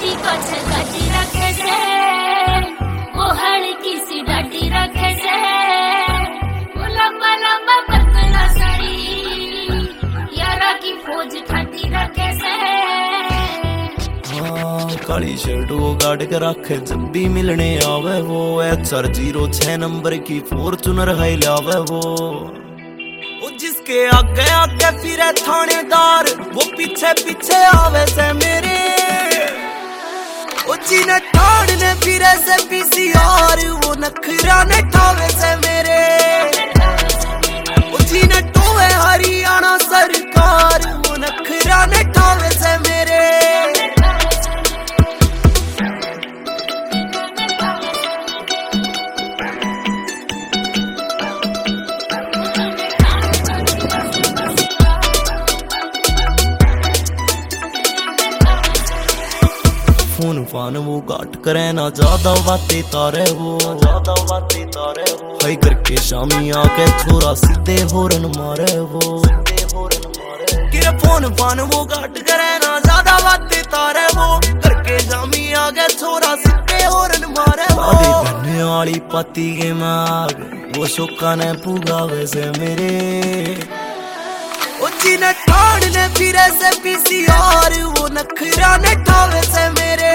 गाड़ी पछ गाड़ी रखे से, वो हल्की सी डाडी रखे से, वो लंबा लंबा पतला सरी, यारा की फौज ठाटी रखे से। काली शर्ट वो गाड़ के रखे, जब भी मिलने आवे वो HR06 नंबर की फॉर्च्यूनर हाई लावे वो जिसके आगे आगे फिरे थानेदार, वो पीछे पीछे आवे से मेरे, वो जीने ठाड़ने फिरे से PCR, वो नखरा ने ठावे से मेरे, वो जीने टोवे हरियाणा सरकार, वो नखरा ने ठावे से मेरे। फोन फान वो गाट करे ना, ज्यादा बातें तारे वो, ज्यादा बातें तारे वो, हाई करके शामी आके छोरा सीधे होरन मारे वो, सीधे होरन मारे। किरे फोन फान वो गाट करे ना, ज्यादा बातें तारे वो, करके शामी आके छोरा सीधे होरन मारे वो। आधे घने वाली पति के माग, वो शोका ने पुगावे से मेरे, जीने ठाड़ने फिरे से PCR, वो नखरा ने ठावे से मेरे,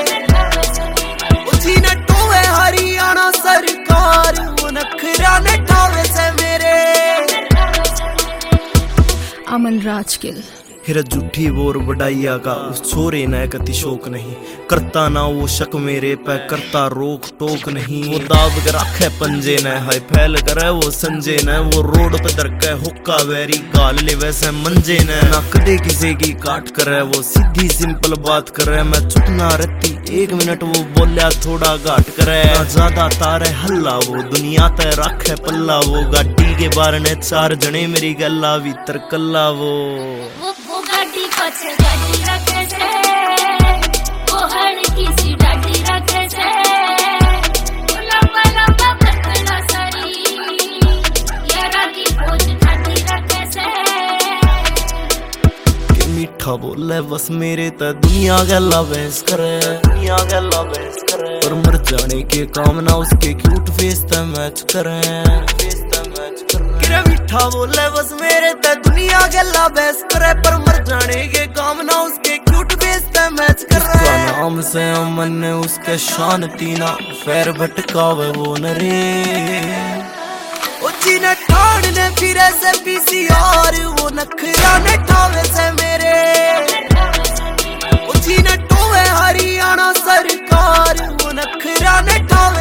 जीने टोवे हरियाणा सरकार, वो नखरा ने ठावे से मेरे। अमन राजगिल। फिर झूठी बोर बढ़ाइया का उस छोरे न कति शौक नहीं, करता ना वो शक मेरे पे, करता रोक टोक नहीं, वो दाब कर रखे पंजे न, हाय फैल करे वो संजे न, वो रोड पे दरके हुक्का वेरी गाल ले वैसे मंजे न, ना कदे किसी की काट करे, वो सीधी सिंपल बात करे, मैं चुप ना रहती 1 मिनट, वो बोलिया थोड़ा घाट करे, ना ज्यादा तारे हल्ला, वो दुनिया ते रखे पल्ला, वो गाड़ी के बारे ने 4 जने मेरी गल्ला भीतर कल्ला वो गाड़ी पछ गाड़ी रखे से, वो हल्की सी डाडी रखे से, वो लंबा लंबा पतला सरी, यारा की फौज ठाटी रखे से। कि मीठा बोले बस मेरे ते दुनिया गल्ला बहस करे, दुनिया गल्ला बहस करे, पर मर जाने के काम ना उसके क्यूट फेस ते मैच करे, फेस ते मैच करे। किरे मीठा बोले बस मेरे ते दुनिया गल्ला बहस करे, पर मर जाने के काम ना उसके क्यूट फेस ते मैच करे। उसका नाम से अमन ने उसके शान तीना, पैर भटकावे वो नरे, जीने ठाड़ने फिरे से PCR, वो नखरा ने ठावे से मेरे, जीने टोवे हरियाणा सरकार, वो नखरा ने ठावे